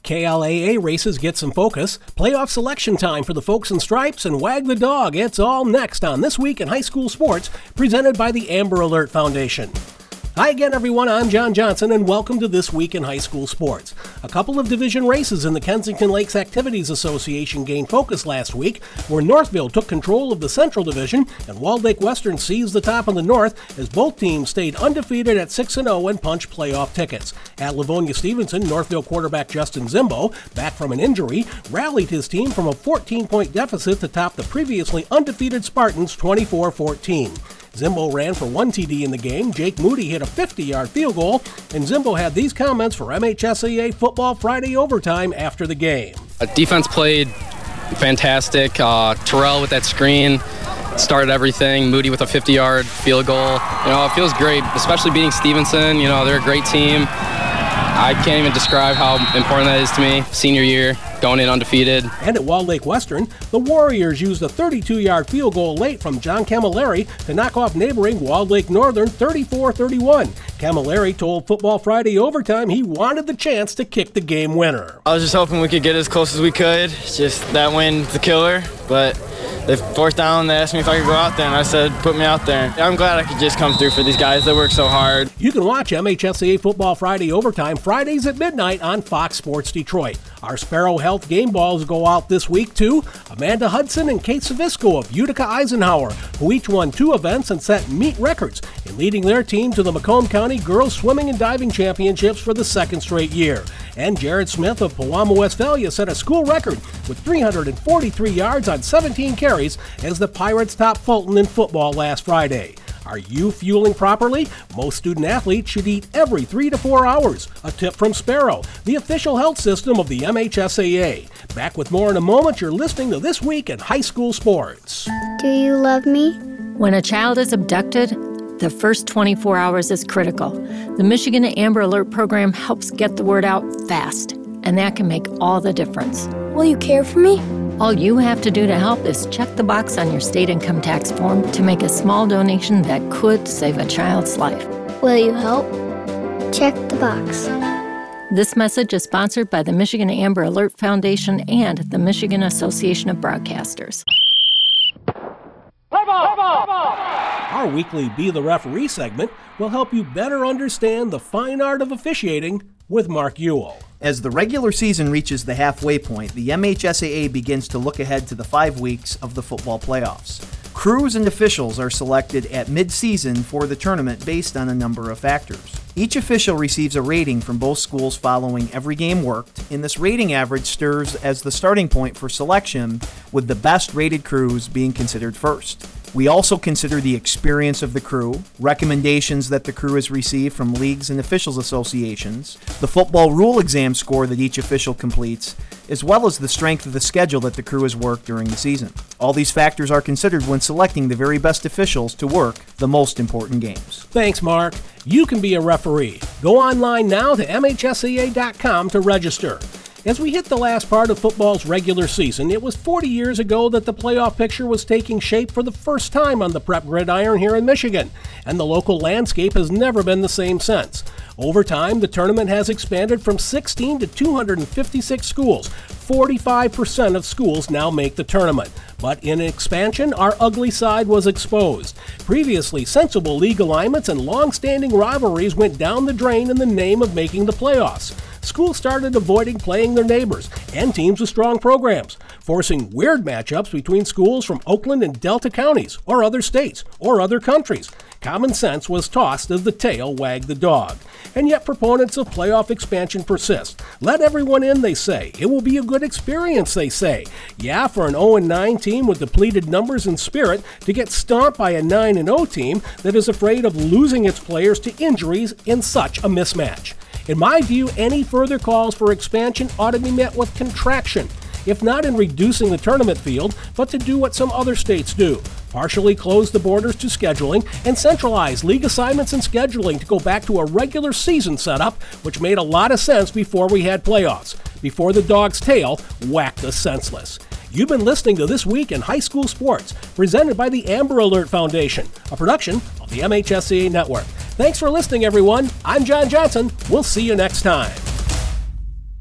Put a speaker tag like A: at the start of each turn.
A: KLAA races get some focus, playoff selection time for the folks in stripes, and Wag the Dog. It's all next on This Week in High School Sports, presented by the Amber Alert Foundation. Hi again, everyone. I'm John Johnson, and welcome to This Week in High School Sports. A couple of division races in the Kensington Lakes Activities Association gained focus last week, where Northville took control of the Central Division and Walled Lake Western seized the top in the North as both teams stayed undefeated at 6-0 and punched playoff tickets. At Livonia Stevenson, Northville quarterback Justin Zimbo, back from an injury, rallied his team from a 14-point deficit to top the previously undefeated Spartans 24-14. Zimbo ran for 1 TD in the game, Jake Moody hit a 50-yard field goal, and Zimbo had these comments for MHSAA Football Friday Overtime after the game.
B: Defense played fantastic. Terrell with that screen started everything. Moody with a 50-yard field goal. It feels great, especially beating Stevenson. They're a great team. I can't even describe how important that is to me. Senior year, going in undefeated.
A: And at Walled Lake Western, the Warriors used a 32-yard field goal late from John Camilleri to knock off neighboring Walled Lake Northern 34-31. Camilleri told Football Friday Overtime he wanted the chance to kick the game winner.
C: I was just hoping we could get as close as we could. Just that win's the killer, but they forced down. They asked me if I could go out there, and I said, put me out there. I'm glad I could just come through for these guys. They work so hard.
A: You can watch MHSAA Football Friday Overtime Fridays at midnight on Fox Sports Detroit. Our Sparrow Health game balls go out this week to Amanda Hudson and Kate Savisco of Utica Eisenhower, who each won 2 events and set meet records in leading their team to the Macomb County Girls Swimming and Diving Championships for the 2nd straight year. And Jared Smith of Pewamo, Westphalia set a school record with 343 yards on 17 carries as the Pirates topped Fulton in football last Friday. Are you fueling properly? Most student athletes should eat every 3 to 4 hours. A tip from Sparrow, the official health system of the MHSAA. Back with more in a moment. You're listening to This Week in High School Sports.
D: Do you love me?
E: When a child is abducted, the first 24 hours is critical. The Michigan Amber Alert program helps get the word out fast, and that can make all the difference.
D: Will you care for me?
E: All you have to do to help is check the box on your state income tax form to make a small donation that could save a child's life.
D: Will you help? Check the box.
E: This message is sponsored by the Michigan Amber Alert Foundation and the Michigan Association of Broadcasters.
A: Our weekly Be the Referee segment will help you better understand the fine art of officiating with Mark Ewell.
F: As the regular season reaches the halfway point, the MHSAA begins to look ahead to the 5 weeks of the football playoffs. Crews and officials are selected at mid-season for the tournament based on a number of factors. Each official receives a rating from both schools following every game worked, and this rating average serves as the starting point for selection, with the best-rated crews being considered first. We also consider the experience of the crew, recommendations that the crew has received from leagues and officials associations, the football rule exam score that each official completes, as well as the strength of the schedule that the crew has worked during the season. All these factors are considered when selecting the very best officials to work the most important games.
A: Thanks, Mark. You can be a referee. Go online now to MHSAA.com to register. As we hit the last part of football's regular season, it was 40 years ago that the playoff picture was taking shape for the first time on the Prep Gridiron here in Michigan, and the local landscape has never been the same since. Over time, the tournament has expanded from 16 to 256 schools. 45% of schools now make the tournament. But in expansion, our ugly side was exposed. Previously, sensible league alignments and long-standing rivalries went down the drain in the name of making the playoffs. Schools started avoiding playing their neighbors and teams with strong programs, forcing weird matchups between schools from Oakland and Delta counties, or other states, or other countries. Common sense was tossed as the tail wagged the dog. And yet proponents of playoff expansion persist. Let everyone in, they say. It will be a good experience, they say. Yeah, for an 0-9 team with depleted numbers and spirit to get stomped by a 9-0 team that is afraid of losing its players to injuries in such a mismatch. In my view, any further calls for expansion ought to be met with contraction, if not in reducing the tournament field, but to do what some other states do. Partially close the borders to scheduling and centralize league assignments and scheduling to go back to a regular season setup, which made a lot of sense before we had playoffs, before the dog's tail whacked us senseless. You've been listening to This Week in High School Sports, presented by the Amber Alert Foundation, a production of the MHSAA Network. Thanks for listening, everyone. I'm John Johnson. We'll see you next time.